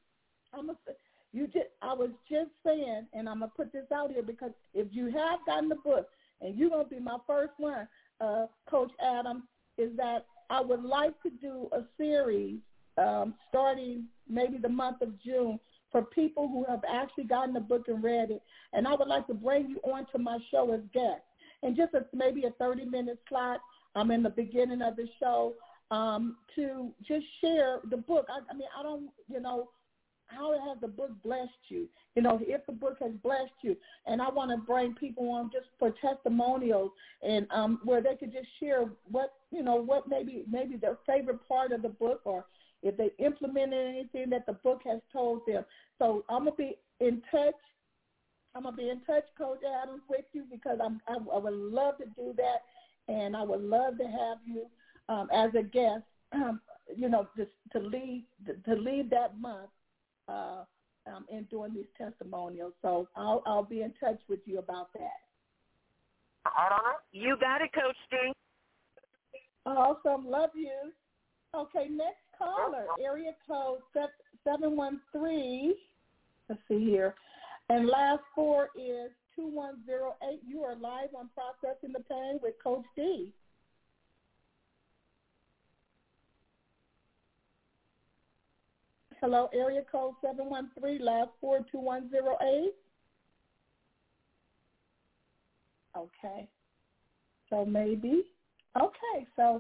I was just saying, and I'm going to put this out here, because if you have gotten the book, and you're going to be my first one, Coach Adam, is that I would like to do a series starting maybe the month of June for people who have actually gotten the book and read it. And I would like to bring you on to my show as guests. And just maybe a 30-minute slot in the beginning of the show to just share the book. I don't, how has the book blessed you? If the book has blessed you. And I want to bring people on just for testimonials, and where they could just share what maybe their favorite part of the book, or if they implemented anything that the book has told them. So I'm going to be in touch. Coach Adams, with you, because I would love to do that, and I would love to have you as a guest, just to lead that month in doing these testimonials. So I'll be in touch with you about that. You got it, Coach D. Awesome. Love you. Okay, next caller, area code 713. Let's see here. And last 4 is 2108. You are live on Processing the Pain with Coach D. Hello, area code 713, last 4, 2108. Okay. So maybe. Okay, so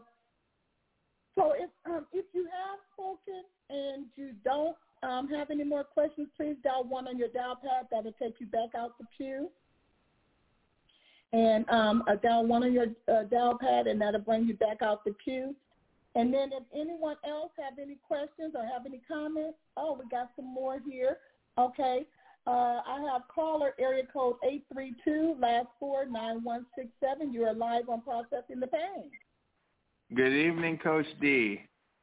if you have spoken and you don't have any more questions, please dial 1 on your dial pad. That'll take you back out the pew. And dial 1 on your dial pad, and that'll bring you back out the pew. And then if anyone else have any questions or have any comments, we got some more here. Okay. I have caller area code 832, last 49167. You are live on Processing the Pain. Good evening, Coach D.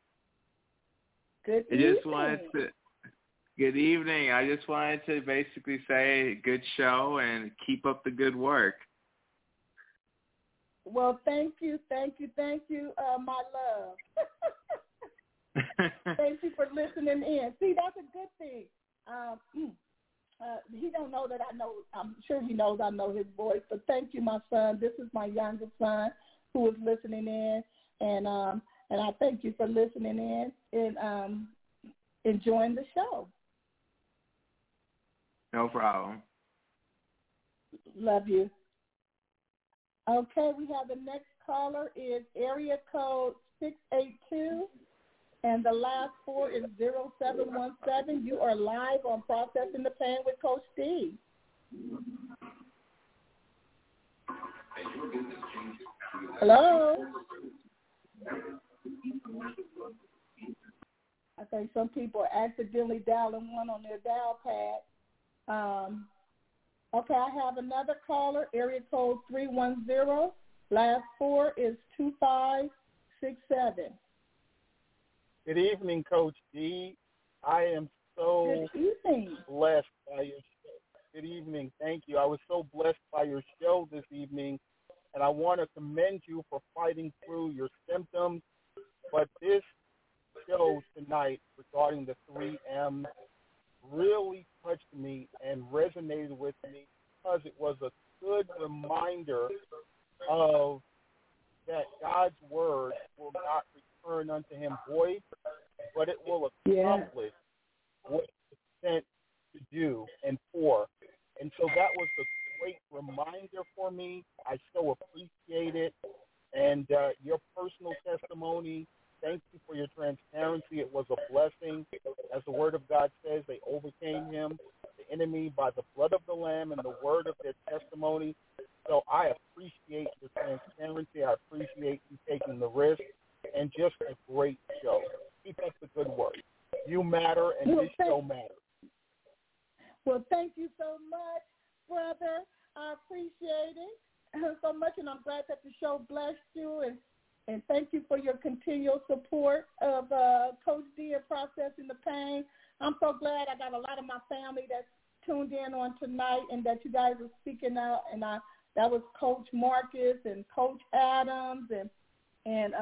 Good evening. Good evening. I just wanted to basically say good show and keep up the good work. Well, thank you, my love. Thank you for listening in. See, that's a good thing. He don't know that I know. I'm sure he knows I know his voice. But thank you, my son. This is my youngest son who is listening in, and I thank you for listening in and enjoying the show. No problem. Love you. Okay, we have the next caller is area code 682, and the last 4 is 0717. You are live on Processing the Pain with Coach D. Hello? I think some people are accidentally dialing one on their dial pad. Okay, I have another caller, area code 310. Last 4 is 2567. Good evening, Coach D. I am so blessed by your show. Good evening. Thank you. I was so blessed by your show this evening, and I want to commend you for fighting through your symptoms. But this show tonight regarding the 3M really touched me and resonated with me because it was a good reminder of that God's word will not return unto him void, but it will accomplish what it's sent to do and for. And so that was a great reminder for me. I so appreciate it. And your personal testimony, thank you for your transparency. It was a blessing. As the word of God says, they overcame him, the enemy, by the blood of the Lamb and the word of their testimony. So I appreciate your transparency. I appreciate you taking the risk, and just a great show. Keep up the good work. You matter, and this show matters. Well, thank you so much, brother. I appreciate it so much, and I'm glad that the show blessed you, and thank you for your continual support of Coach D and Processing the Pain. I'm so glad I got a lot of my family that's tuned in on tonight, and that you guys are speaking out. And that was Coach Marcus and Coach Adams and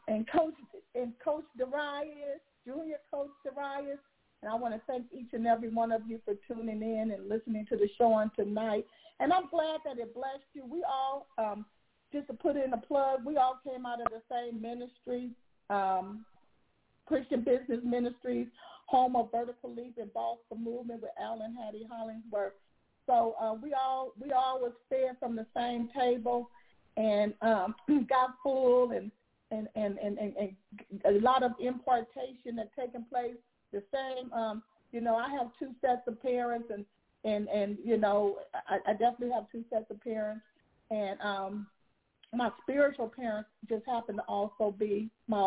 Coach Darius, Junior Coach Darius. And I want to thank each and every one of you for tuning in and listening to the show on tonight. And I'm glad that it blessed you. We all, just to put in a plug, we all came out of the same ministry, Christian Business Ministries, home of Vertical Leap and Boston Movement with Alan Hattie Hollingsworth. So we all was fed from the same table and got full and a lot of impartation had taken place. The same, I have 2 sets of parents and I definitely have 2 sets of parents, and my spiritual parents just happen to also be my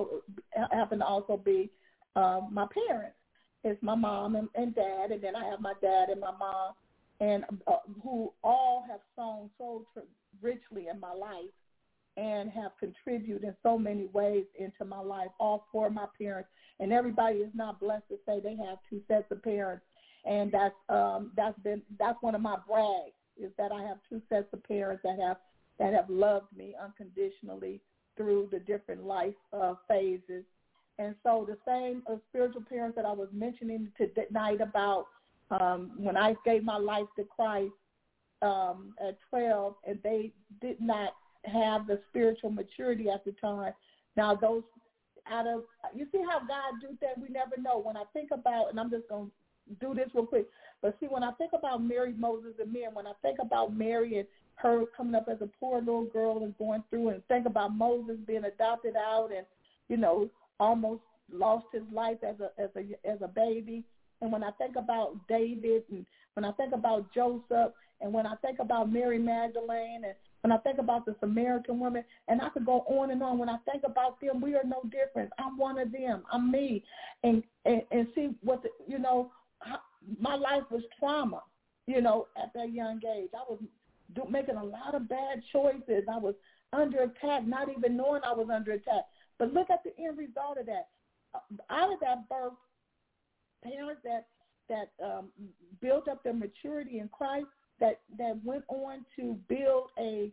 parents. It's my mom and dad, and then I have my dad and my mom, and who all have sown so richly in my life and have contributed in so many ways into my life, all 4 of my parents. And everybody is not blessed to say they have 2 sets of parents. And that's one of my brags, is that I have 2 sets of parents that have loved me unconditionally through the different life phases. And so the same spiritual parents that I was mentioning tonight about when I gave my life to Christ at 12, and they did not have the spiritual maturity at the time. Now those you see how God do that? We never know. When I think about, and I'm just going to do this real quick, but see, when I think about Mary, Moses, and me, and when I think about Mary and her coming up as a poor little girl and going through, and think about Moses being adopted out and, almost lost his life as a baby, and when I think about David, and when I think about Joseph, and when I think about Mary Magdalene, and when I think about the Samaritan woman, and I could go on and on. When I think about them, we are no different. I'm one of them. I'm me. And see what, my life was trauma, at that young age. I was making a lot of bad choices. I was under attack, not even knowing I was under attack. But look at the end result of that. Out of that birth, parents that built up their maturity in Christ, that went on to build a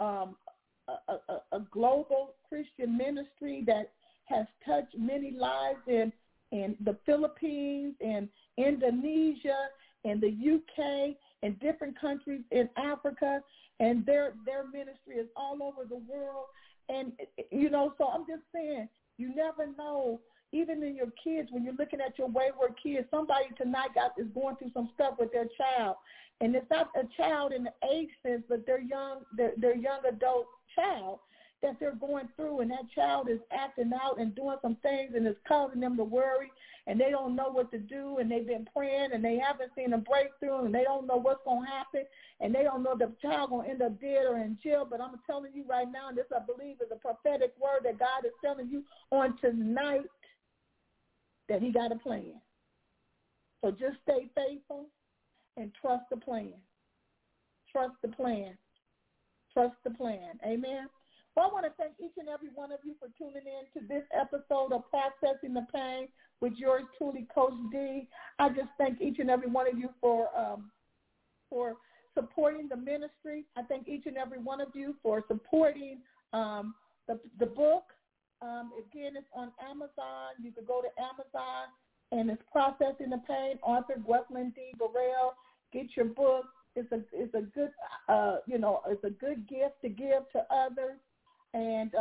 global Christian ministry that has touched many lives in the Philippines, in Indonesia, in the UK, in different countries in Africa, and their ministry is all over the world. And, so I'm just saying, you never know, even in your kids, when you're looking at your wayward kids, somebody tonight is going through some stuff with their child. And it's not a child in the age sense, but their young adult child that they're going through, and that child is acting out and doing some things, and it's causing them to worry, and they don't know what to do, and they've been praying, and they haven't seen a breakthrough, and they don't know what's going to happen, and they don't know if the child going to end up dead or in jail. But I'm telling you right now, and this I believe is a prophetic word that God is telling you on tonight, that he got a plan. So just stay faithful and trust the plan. Trust the plan. Trust the plan. Amen. Well, I want to thank each and every one of you for tuning in to this episode of Processing the Pain with yours truly, Coach D. I just thank each and every one of you for supporting the ministry. I thank each and every one of you for supporting the book. Again, it's on Amazon. You can go to Amazon, and it's Processing the Pain, author Gwethlyn D. Burrell. Get your book. It's a good it's a good gift to give to others, and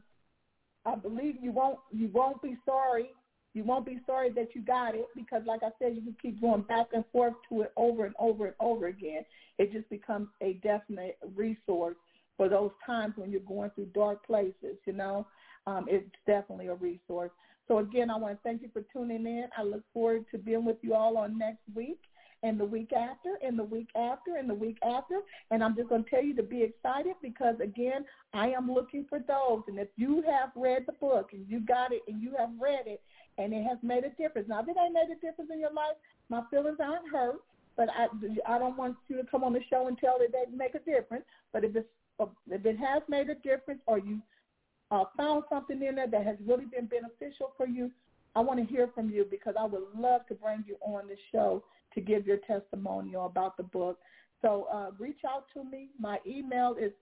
I believe you won't be sorry. You won't be sorry that you got it, because, like I said, you can keep going back and forth to it over and over and over again. It just becomes a definite resource for those times when you're going through dark places. It's definitely a resource. So, again, I want to thank you for tuning in. I look forward to being with you all on next week, and the week after, and the week after, and the week after. And I'm just going to tell you to be excited, because, again, I am looking for those. And if you have read the book and you got it and you have read it and it has made a difference. Now, if it ain't made a difference in your life, my feelings aren't hurt, but I don't want you to come on the show and tell it didn't make a difference. But if it has made a difference, or you found something in there that has really been beneficial for you, I want to hear from you, because I would love to bring you on the show to give your testimonial about the book. So reach out to me. My email is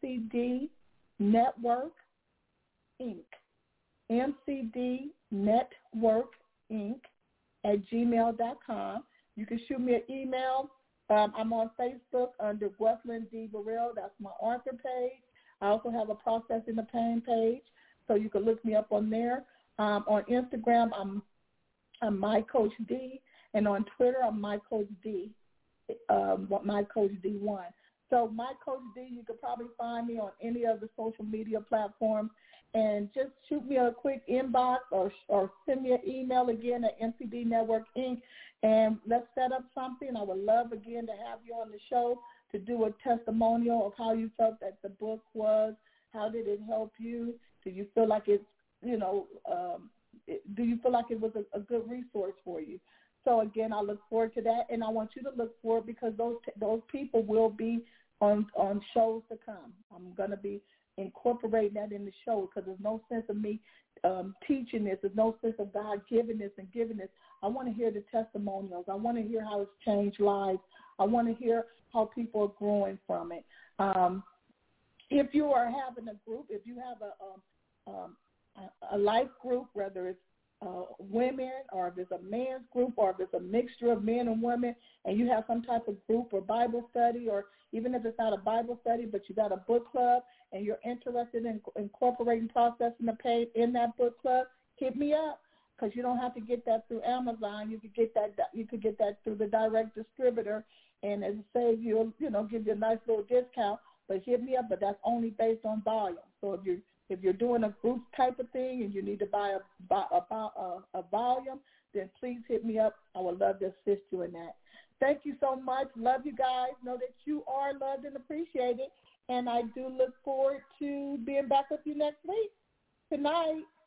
mcdnetworkinc, mcdnetworkinc@gmail.com. You can shoot me an email. I'm on Facebook under Gwethlyn D. Burrell. That's my author page. I also have a Processing the Pain page, so you can look me up on there. On Instagram, I'm My Coach D, and on Twitter, I'm My Coach D, My Coach D1. So My Coach D, you could probably find me on any of the social media platforms, and just shoot me a quick inbox or send me an email again at MCD Network Inc., and let's set up something. I would love, again, to have you on the show to do a testimonial of how you felt that the book was. How did it help you? Do you feel like it's, do you feel like it was a good resource for you? So, again, I look forward to that, and I want you to look forward, because those people will be on shows to come. I'm going to be incorporating that in the show, because there's no sense of me teaching this. There's no sense of God giving this and giving this. I want to hear the testimonials. I want to hear how it's changed lives. I want to hear how people are growing from it. If you are having a group, if you have a life group, whether it's women, or if it's a man's group, or if it's a mixture of men and women, and you have some type of group or Bible study, or even if it's not a Bible study, but you got a book club and you're interested in incorporating Processing the Pain in that book club, hit me up, because you don't have to get that through Amazon. You could get that through the direct distributor, and it saves you, give you a nice little discount. But hit me up, but that's only based on volume. So if you're doing a group type of thing and you need to buy a volume, then please hit me up. I would love to assist you in that. Thank you so much. Love you guys. Know that you are loved and appreciated. And I do look forward to being back with you next week. Good night.